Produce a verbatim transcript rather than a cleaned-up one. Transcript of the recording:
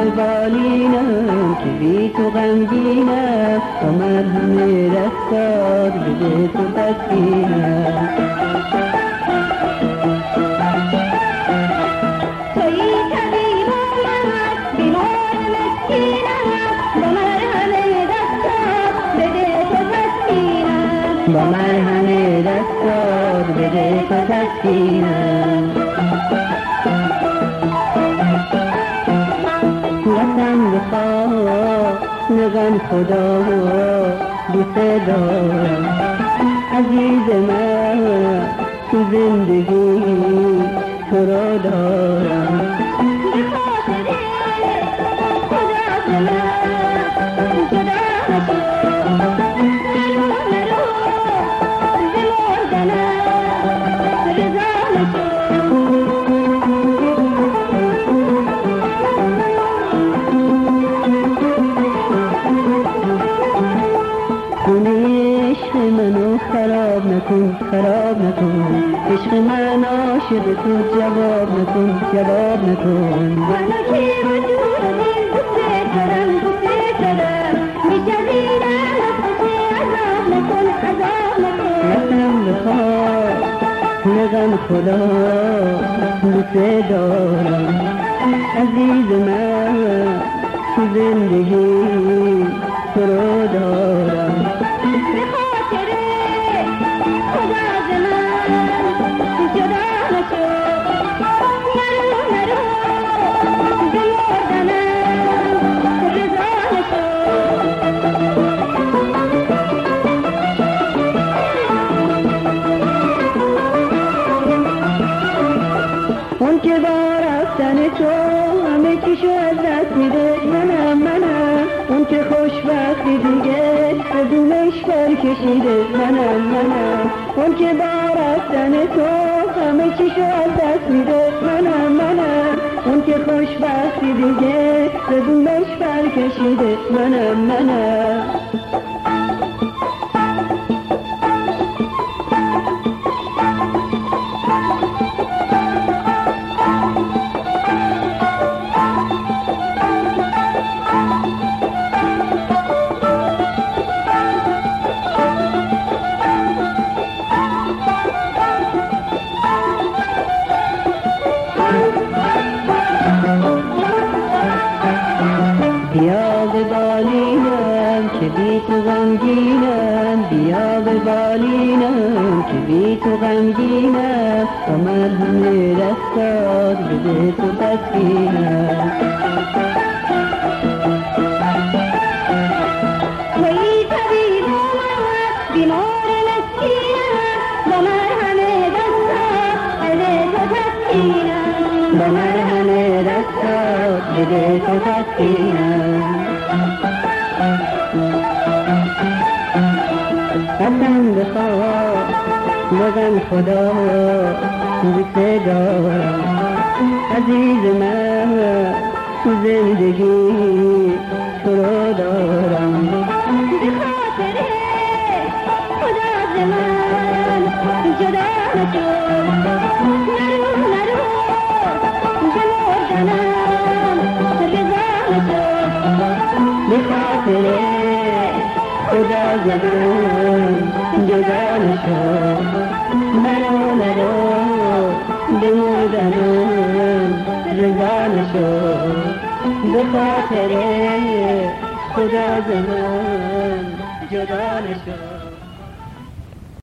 بالینم که بی تو غمگینم، با مرهم رفتار بده تو تسکینم. تویی طبیب و من بیمار مسکینم، با مرهم رفتار بده تو تسکینم. با مرهم رفتار بده تو تسکینم. وطن بخواه نگم خدا دوست دارم، عزیز من تو زندگی تو را دارم. به خاطر خدا ز من جدا نشو، نرو نرو ز مردنم رضا نشو. خونه عشق منو خراب نکن، خراب نکن، عشق من عاشق تو جواب نکن، جواب نکن. منو که وجود دل دوست دارم، دوست دارم، می‌جویدم واسه عذاب نکن، عذاب نکن. وطن بخواه نگم خدا دوست دارم، عزیز من تو زندگی تو رو دارم. به خاطر خدا ز من جدا نشو، نرو نرو ز مردنم رضا نشو. اون که با رفتن تو همه چیشو از دست میده، منم منم اون که خوشبختی دیگه بدونش برکشیده، منم منم اون که با رفتن تو همه چیشو از دست میده، منم منم اون که خوشبختی دیگه بدونش برکشیده، منم منم. بیا به بالینم که بی تو غمگینم، بیا به بالینم که بی تو غمگینم، با مرهم رفتار بده تو تسکینم. تویی طبیب و من بیمار مسکینم، با مرهم رفتار بده تو تسکینم. با مرهم رفتار بده تو تسکینم. وطن بخواه نگم خدا دوست دارم، عزیز من تو زندگی تو رو دارم. به خاطر خدا ز من جدا نشو، نرو نرو ز مردنم رضا نشو. به خاطر خدا ز من جدا نشو، نرو نرو به مردنم رضا نشو. به خاطر خدا ز من جدا نشو.